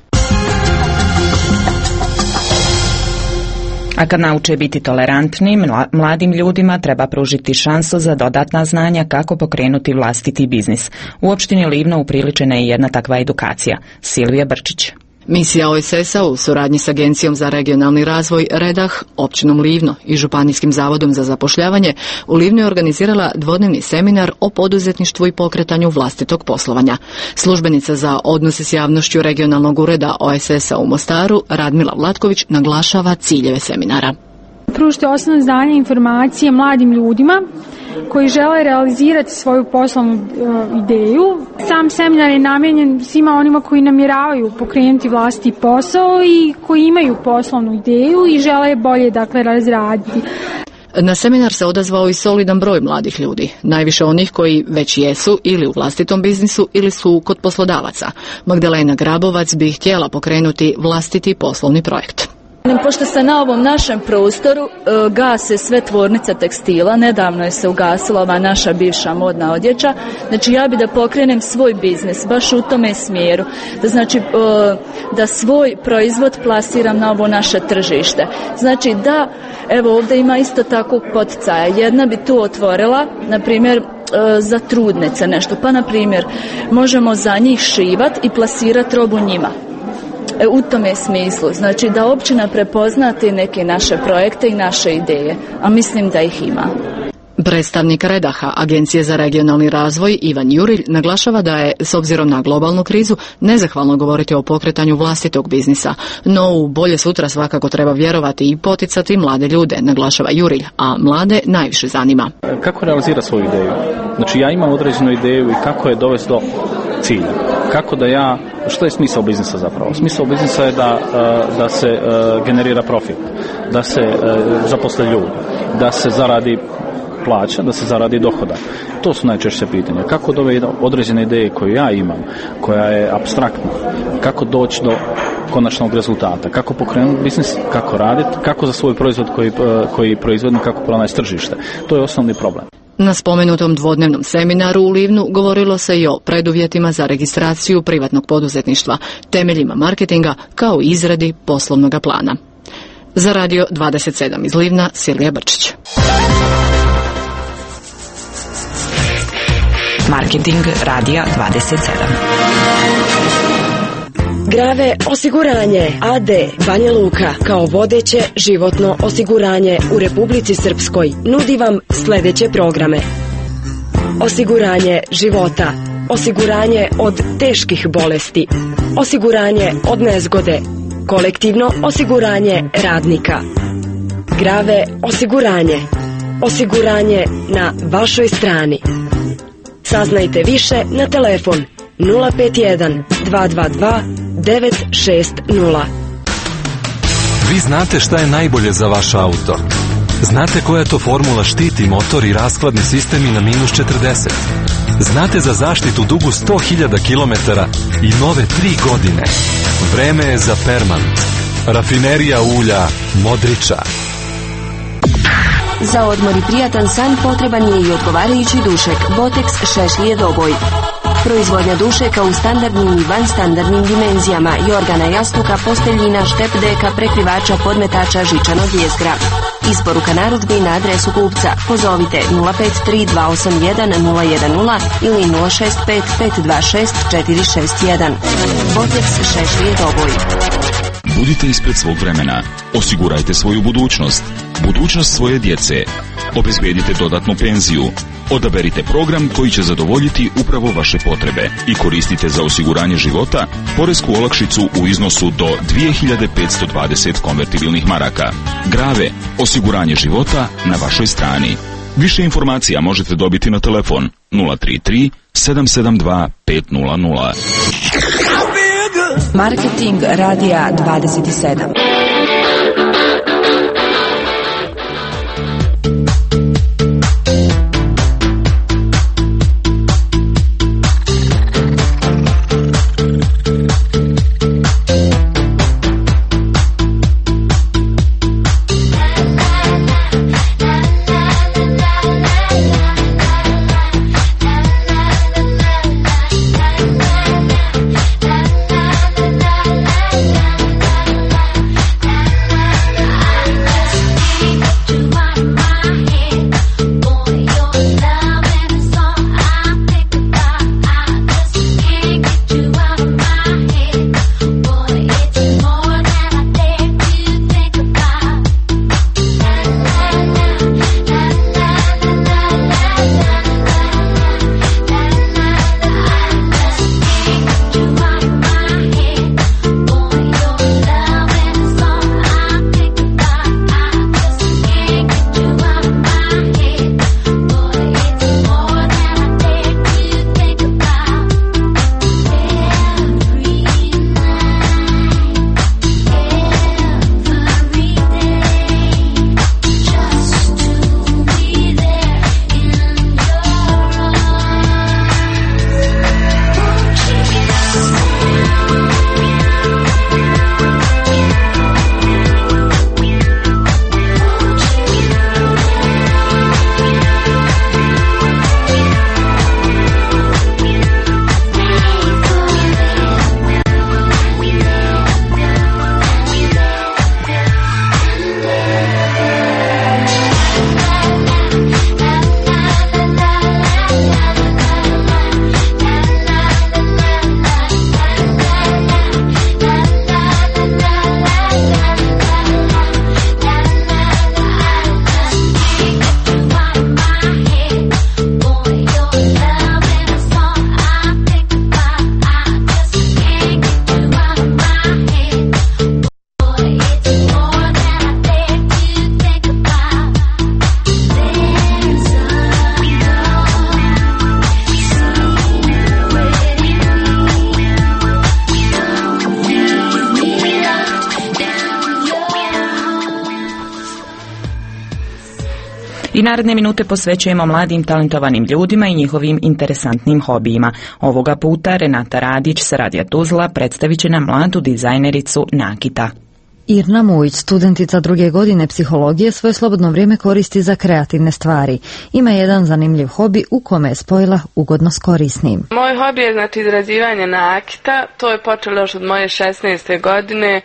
A kad nauče biti tolerantni, mladim ljudima treba pružiti šansu za dodatna znanja kako pokrenuti vlastiti biznis. U opštini Livno upriličena je jedna takva edukacija. Silvija Brčić. Misija O S S-a u suradnji s Agencijom za regionalni razvoj Redah, općinom Livno i Županijskim zavodom za zapošljavanje u Livnu je organizirala dvodnevni seminar o poduzetništvu i pokretanju vlastitog poslovanja. Službenica za odnose s javnošću regionalnog ureda O S S-a u Mostaru, Radmila Vlatković, naglašava ciljeve seminara. Pružiti osnovne znanje i informacije mladim ljudima koji žele realizirati svoju poslovnu uh, ideju. Sam seminar je namijenjen svima onima koji namjeravaju pokrenuti vlastiti posao i koji imaju poslovnu ideju i žele bolje dakle razraditi. Na seminar se odazvao i solidan broj mladih ljudi, najviše onih koji već jesu ili u vlastitom biznisu ili su kod poslodavaca. Magdalena Grabovac bi htjela pokrenuti vlastiti poslovni projekt. Pošto se na ovom našem prostoru e, gase sve tvornice tekstila, nedavno je se ugasila ova naša bivša modna odjeća, znači ja bi da pokrenem svoj biznis, baš u tome smjeru, da znači e, da svoj proizvod plasiram na ovo naše tržište. Znači da, evo ovdje ima isto takvog poticaja, jedna bi tu otvorila, na primjer, za trudnice nešto, pa na primjer možemo za njih šivati i plasirati robu njima. E, u tome smislu, znači da općina prepozna te neke naše projekte i naše ideje, a mislim da ih ima. Predstavnik Redaha, Agencije za regionalni razvoj, Ivan Jurilj, naglašava da je, s obzirom na globalnu krizu, nezahvalno govoriti o pokretanju vlastitog biznisa, no u bolje sutra svakako treba vjerovati i poticati mlade ljude, naglašava Jurilj, a mlade najviše zanima. Kako realizirati svoju ideju? Znači ja imam određenu ideju i kako je dovesti do cilja. Kako da ja, što je smisao biznisa zapravo? Smisao biznisa je da, da se generira profit, da se zaposle ljudi, da se zaradi plaća, da se zaradi dohodak. To su najčešće pitanja. Kako od ove određene ideje koju ja imam, koja je apstraktna, kako doći do konačnog rezultata, kako pokrenuti biznis, kako raditi, kako za svoj proizvod koji, koji proizvodimo, kako pronaći tržište. To je osnovni problem. Na spomenutom dvodnevnom seminaru u Livnu govorilo se i o preduvjetima za registraciju privatnog poduzetništva, temeljima marketinga kao i izradi poslovnog plana. Za Radio dvadeset sedam iz Livna, Silija Brčić. Marketing Radija dvadeset sedam. Grave osiguranje A D Banja Luka kao vodeće životno osiguranje u Republici Srpskoj nudi vam sljedeće programe: osiguranje života, osiguranje od teških bolesti, osiguranje od nezgode, kolektivno osiguranje radnika, Grave osiguranje, osiguranje na vašoj strani. Saznajte više na telefon nula pet jedan dva dva dva devet šest nula. Vi znate šta je najbolje za vaš auto. Znate koja to formula štiti motor i rashladni sistem i na minus četrdeset. Znate za zaštitu dugu sto hiljada kilometara i nove tri godine. Vreme je za Permant. Rafinerija ulja Modriča. Za odmor i prijatan san potreban je i odgovarajući dušek Botex šešlije Doboj. Proizvodnja dušeka u standardnim i vanstandardnim dimenzijama, jorgana, jastuka, posteljina, štep deka, prekrivača, podmetača, žičanog jezgra. Isporuka narudžbi na adresu kupca. Pozovite nula pet tri dva osam jedan nula jedan nula ili nula šest pet pet dva šest četiri šest jedan. Botex šešlije Doboj. Budite ispred svog vremena. Osigurajte svoju budućnost. Budućnost svoje djece. Obezbedite dodatnu penziju. Odaberite program koji će zadovoljiti upravo vaše potrebe i koristite za osiguranje života poresku olakšicu u iznosu do dvije hiljade petsto dvadeset konvertibilnih maraka. Grave, osiguranje života na vašoj strani. Više informacija možete dobiti na telefon nula tri tri sedam sedam dva pet nula nula. Marketing Radija dvadeset sedam. I naredne minute posvećujemo mladim talentovanim ljudima i njihovim interesantnim hobijima. Ovoga puta Renata Radić sa Radija Tuzla predstavit će nam mladu dizajnericu Nakita. Irna Mujić, studentica druge godine psihologije, svoje slobodno vrijeme koristi za kreativne stvari. Ima jedan zanimljiv hobi u kome je spojila ugodno s korisnim. Moj hobi je znači izrađivanje nakita, to je počelo još od moje šesnaeste godine.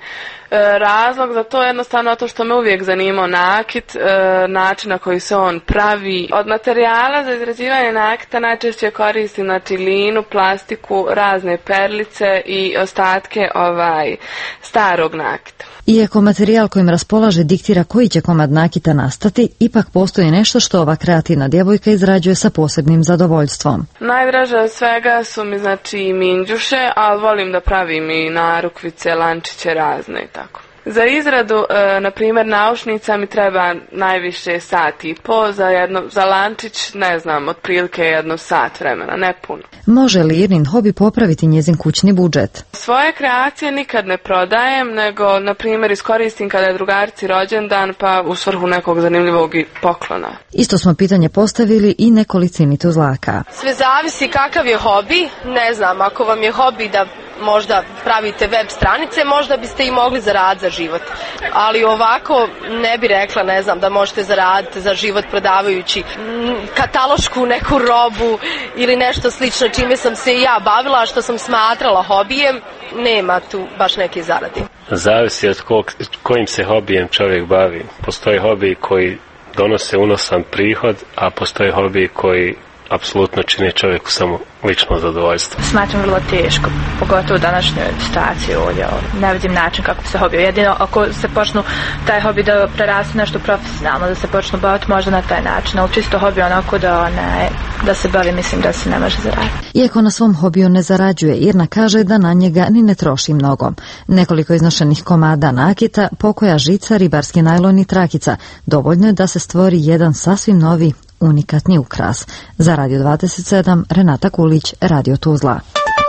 Razlog za to je jednostavno to što me uvijek zanimao nakit, način na koji se on pravi. Od materijala za izrađivanje nakita najčešće koristim znači linu, plastiku, razne perlice i ostatke ovaj starog nakita. Iako materijal kojim raspolaže diktira koji će komad nakita nastati, ipak postoji nešto što ova kreativna djevojka izrađuje sa posebnim zadovoljstvom. Najdraže od svega su mi znači minđuše, ali volim da pravim i narukvice, lančiće razne i tako. Za izradu, e, na primjer, naušnica mi treba najviše sat i po, za, jedno, za lančić, ne znam, otprilike jedno sat vremena, ne puno. Može li Irnin hobi popraviti njezin kućni budžet? Svoje kreacije nikad ne prodajem, nego, na primjer, iskoristim kada je drugarici rođendan, pa u svrhu nekog zanimljivog poklona. Isto smo pitanje postavili i nekolicini Tuzlaka. Sve zavisi kakav je hobi, ne znam, ako vam je hobi da možda pravite web stranice, možda biste i mogli zaraditi za život. Ali ovako ne bi rekla, ne znam, da možete zaraditi za život prodavajući katalošku neku robu ili nešto slično čime sam se i ja bavila, što sam smatrala hobijem, nema tu baš neke zarade. Zavisi od kog, kojim se hobijem čovjek bavi. Postoje hobiji koji donose unosan prihod, a postoje hobiji koji apsolutno čini čovjeku samo lično zadovoljstvo. Smatram vrlo teško, pogotovo u današnjoj situaciji ovdje. Ne vidim način kako bi se hobio. Jedino ako se počnu taj hobi da preraste nešto profesionalno, da se počnu baviti možda na taj način, ali čisto hobi onako da, ne, da se bavi, mislim da se ne može zaraditi. Iako na svom hobiju ne zarađuje, Irna kaže da na njega ni ne troši mnogo. Nekoliko iznošenih komada nakita, pokoja žica, ribarski najlon i trakica, dovoljno je da se stvori jedan sasvim novi unikatni ukras. Za Radio dvadeset sedam, Renata Kulić, Radio Tuzla.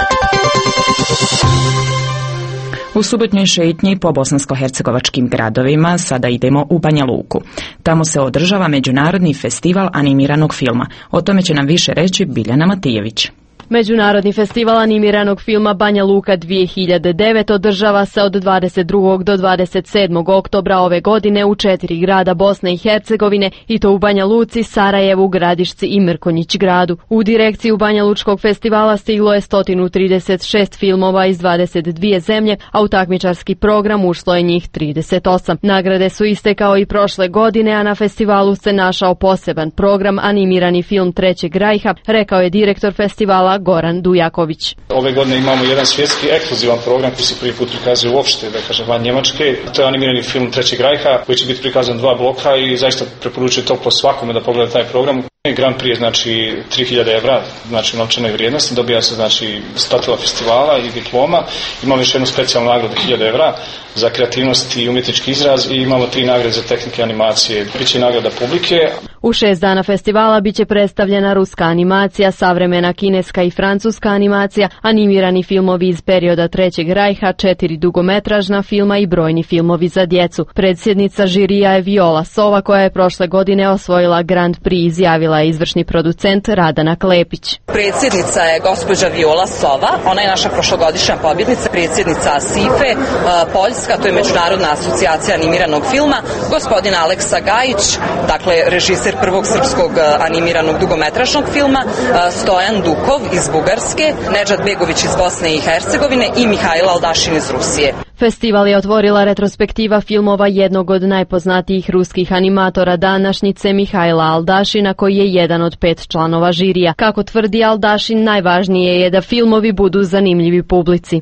U subotnjoj šetnji po bosansko-hercegovačkim gradovima sada idemo u Banja Luku. Tamo se održava Međunarodni festival animiranog filma. O tome će nam više reći Biljana Matijević. Međunarodni festival animiranog filma Banja Luka dvije hiljade devet održava se od dvadeset drugog do dvadeset sedmog oktobra ove godine u četiri grada Bosne i Hercegovine, i to u Banja Luci, Sarajevu, Gradišci i Mrkonjić gradu. U direkciju Banja Lučkog festivala stiglo je sto trideset šest filmova iz dvadeset dvije zemlje, a u takmičarski program ušlo je njih trideset osam. Nagrade su iste kao i prošle godine, a na festivalu se našao poseban program animirani film Trećeg rajha, rekao je direktor festivala Goran Dujaković. Ove godine imamo jedan svjetski ekskluzivan program koji se prvi put prikazuje uopšte, da kažem, van Njemačke. To je animirani film Trećeg rajha koji će biti prikazan dva bloka i zaista preporučujem toplo svakome da pogleda taj program. Grand Prix je znači tri hiljade evra, znači novčanoj vrijednosti, dobija se znači statula festivala i diploma. Imamo još jednu specijalnu nagradu hiljadu evra za kreativnost i umjetnički izraz i imamo tri nagrade za tehnike animacije. Biće nagrada publike. U šest dana festivala biće predstavljena ruska animacija, savremena kineska i francuska animacija, animirani filmovi iz perioda Trećeg rajha, četiri dugometražna filma i brojni filmovi za djecu. Predsjednica žirija je Viola Sova, koja je prošle godine osvojila Grand Prix, izjavila je izvršni producent Radana Klepić. Predsjednica je gospođa Viola Sova, ona je naša prošlogodišnja pobjednica, predsjednica SIFE Poljska, to je Međunarodna asocijacija animiranog filma, gospodin Aleksa Gajić, dakle režiser prvog srpskog animiranog dugometražnog filma, Stojan Dukov iz Bugarske, Nedžad Begović iz Bosne i Hercegovine i Mihajlo Aldašin iz Rusije. Festival je otvorila retrospektiva filmova jednog od najpoznatijih ruskih animatora današnjice, Mihajla Aldašina, koji je jedan od pet članova žirija. Kako tvrdi Aldašin, najvažnije je da filmovi budu zanimljivi publici.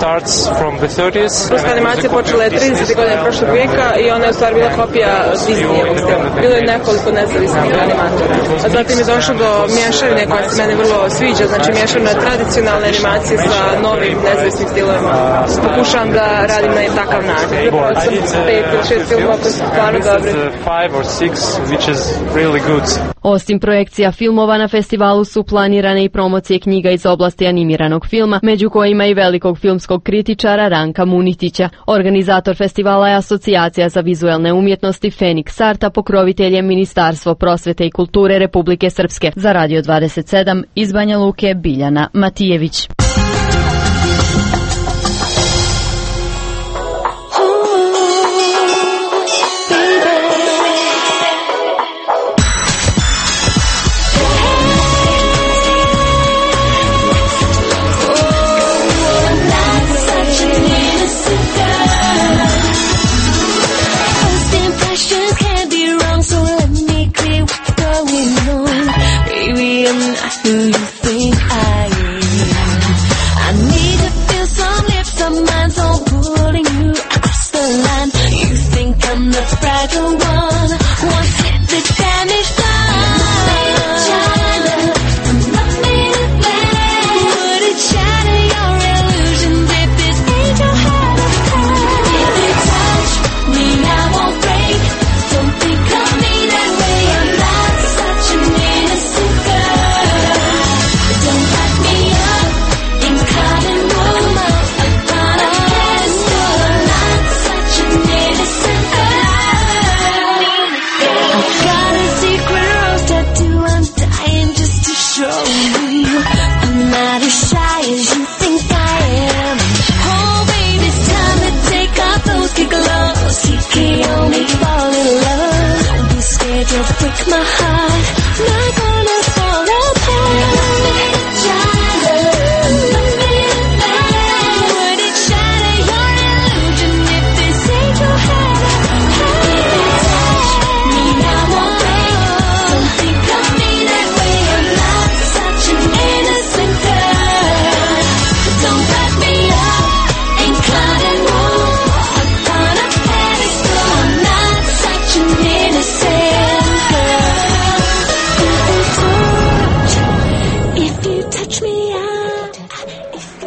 Ruska animacija počela je tridesetih godina prošlog vijeka i ona je u stvari bila kopija Disneyevog stila. Bilo je nekoliko nezavisnih animatora. A zatim je došlo do mješavine koja se meni vrlo sviđa, znači mješavina tradicionalne animacije sa novim nezavisnim stilovima. Pokušavam da radim na takav način. Zapravo sam pet ili šest filmova koji su stvarno dobri. Osim projekcija filmova, na festivalu su planirane i promocije knjiga iz oblasti animiranog filma, među kojima i velikog filmskog kritičara Ranka Munitića. Organizator festivala je Asocijacija za vizuelne umjetnosti Feniks Arta, pokrovitelj je Ministarstvo prosvete i kulture Republike Srpske. Za Radio dvadeset sedam iz Banja Luke, Biljana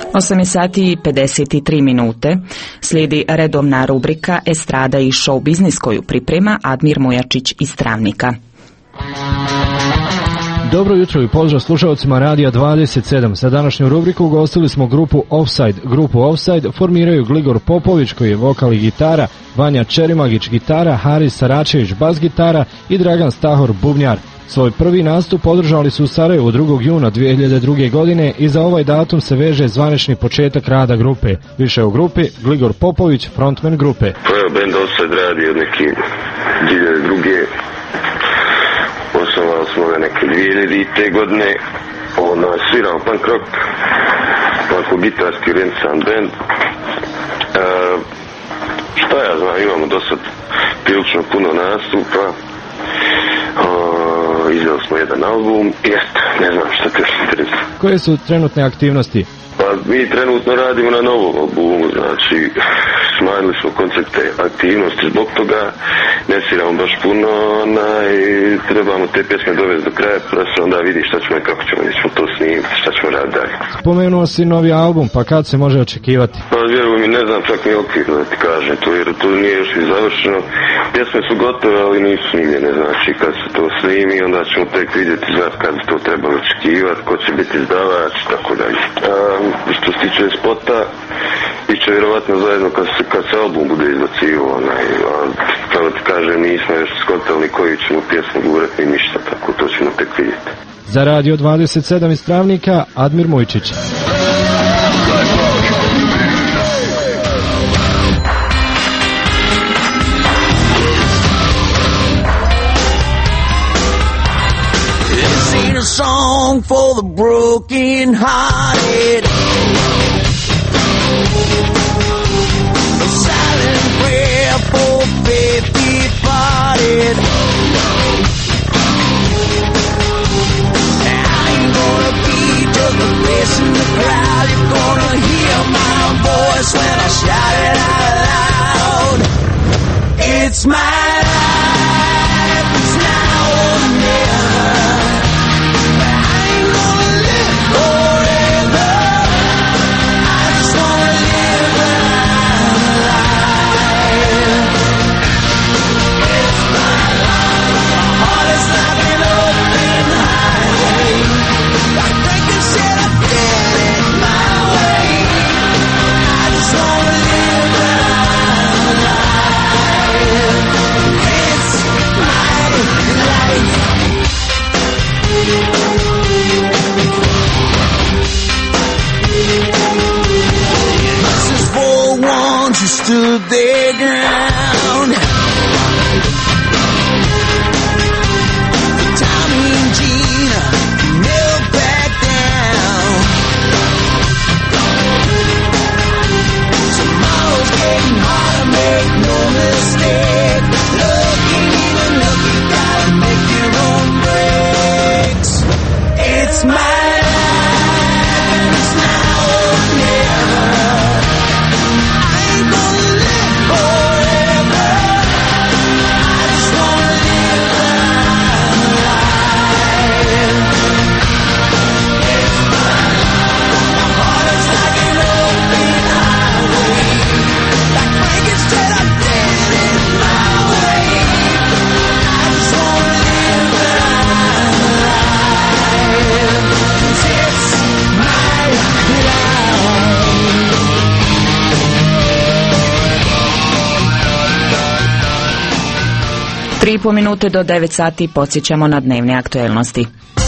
osam je sati i pedeset tri minute. Slijedi redovna rubrika Estrada i show biznis koju priprema Admir Mujačić iz Travnika. Dobro jutro i pozdrav slušalcima Radija dvadeset sedam. Za današnju rubriku ugostili smo grupu Offside. Grupu Offside formiraju Gligor Popović koji je vokal i gitara, Vanja Čerimagić gitara, Haris Saračević bas gitara i Dragan Stahor bubnjar. Svoj prvi nastup održali su u Sarajevu drugog juna dvije hiljade druge. godine i za ovaj datum se veže zvanični početak rada grupe. Više o grupi Gligor Popović, frontman grupe. Pa evo, band Offside radi od neke dvije hiljade druge. Osnovali smo ga neke dvije hiljadite. godine. Ono, sviramo punk rock, onako gitarski renesan band. E, šta ja znam, imamo do sad prilično puno nastupa. Uh, izdali smo jedan album i eto, ne znam šta te interesuje. Koje su trenutne aktivnosti? Pa mi trenutno radimo na novom albumu, znači smanjili smo koncepte aktivnosti, zbog toga ne sviramo baš puno, onaj, trebamo te pjesme dovesti do kraja, pa se onda vidi šta ćemo i kako ćemo, gdje ćemo to snimiti, šta ćemo raditi dalje. Spomenuo si novi album, pa kad se može očekivati? Pa vjeruj mi, ne znam čak ni okvir da ti kažem to, jer to nije još i završeno. Pjesme su gotove, ali nisu snimljene, znači kad se to snimi, onda ćemo tek vidjeti znat kad to treba očekivati, ko će biti izdavač, tako dalje. Um, što se tiče spota, biće vjerovatno zajedno kad se, kad se album bude izbacivo, onaj, a kao ti kažem, nismo još skotali koju ćemo pjesmu gurati ni ništa, tako to ćemo tek vidjeti. Za Radio dvadeset sedam iz Travnika, Admir Mujčić. A song for the broken hearted, a silent prayer for faith departed. I ain't gonna be just a face in the crowd. You're gonna hear my voice when I shout it out loud. It's my life, it's now or never. Stood their ground. Tommy and Gina never back down. Tomorrow's getting harder, make no mistake. Looking even look, you gotta make your own breaks. It's my life, it's now or never. Tri i po minute do devet sati podsjećamo na dnevne aktuelnosti.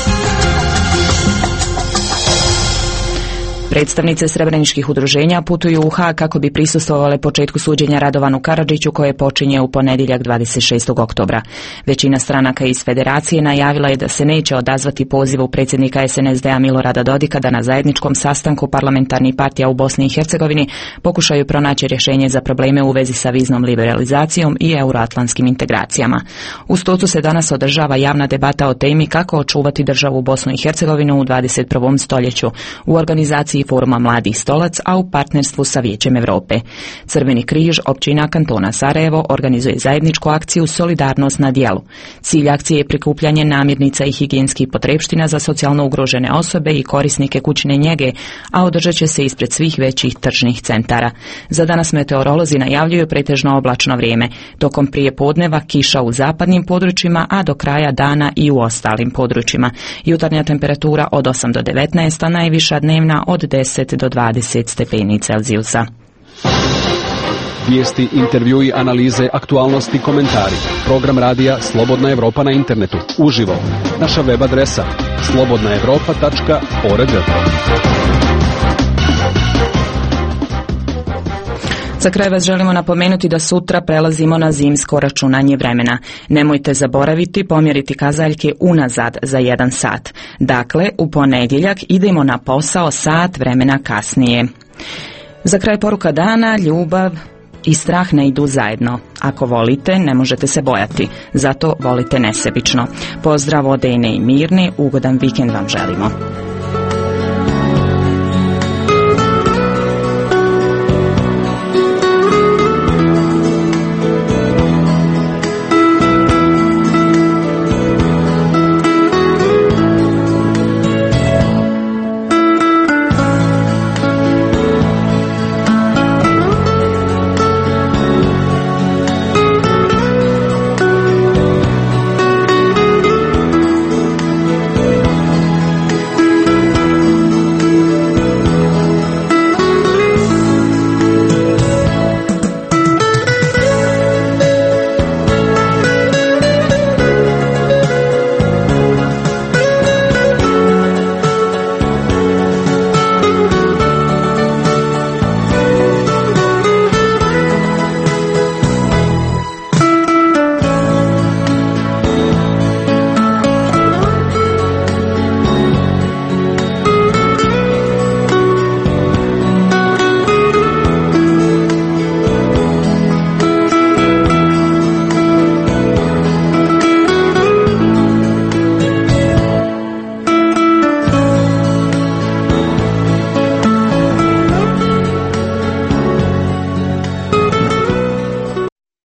Predstavnice srebreničkih udruženja putuju u Haag kako bi prisustvovale početku suđenja Radovanu Karadžiću koje počinje u ponedjeljak dvadeset šestog oktobra. Većina stranaka iz federacije najavila je da se neće odazvati pozivu predsjednika S N S D-a Milorada Dodika da na zajedničkom sastanku parlamentarnih partija u Bosni i Hercegovini pokušaju pronaći rješenje za probleme u vezi sa viznom liberalizacijom i euroatlantskim integracijama. U Stocu se danas održava javna debata o temi kako očuvati državu Bosnu i Hercegovinu u dvadeset prvom stoljeću. U organizaciji i Foruma Mladih Stolac, a u partnerstvu sa Vijećem Europe. Crveni križ općina kantona Sarajevo organizuje zajedničku akciju Solidarnost na djelu. Cilj akcije je prikupljanje namirnica i higijenskih potrepština za socijalno ugrožene osobe i korisnike kućne njege, a održat će se ispred svih većih tržnih centara. Za danas meteorolozi najavljuju pretežno oblačno vrijeme. Tokom prije podneva kiša u zapadnim područjima, a do kraja dana i u ostalim područjima. Jutarnja temperatura od osam do devetnaest, a najviša dnevna od deset do dvadeset stepeni Celzijusa. Vijesti, intervjui, analize, aktualnosti, komentari. Program radija Slobodna Evropa na internetu. Uživo. Naša web adresa slobodna evropa tačka org. Za kraj vas želimo napomenuti da sutra prelazimo na zimsko računanje vremena. Nemojte zaboraviti pomjeriti kazaljke unazad za jedan sat. Dakle, u ponedjeljak idemo na posao sat vremena kasnije. Za kraj poruka dana, ljubav i strah ne idu zajedno. Ako volite, ne možete se bojati. Zato volite nesebično. Pozdrav od Ene i Mirne, ugodan vikend vam želimo.